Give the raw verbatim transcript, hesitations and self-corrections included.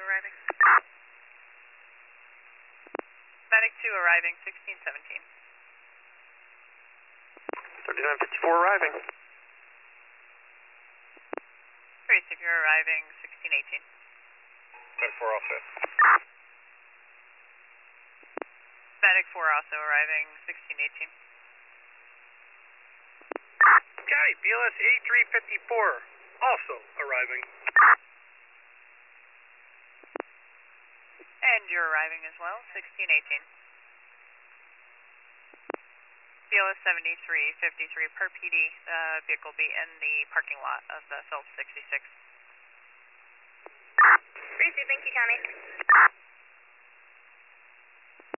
arriving. Medic two arriving, sixteen seventeen. thirty-nine fifty-four arriving. Three secure arriving, sixteen eighteen. ten four all set. Medic four also arriving, sixteen eighteen. Copy, B L S eighty-three fifty-four also arriving. And you're arriving as well, sixteen eighteen. B L S seventy-three fifty-three per P D, the vehicle will be in the parking lot of the Phillips sixty-six. Appreciate it, thank you, County.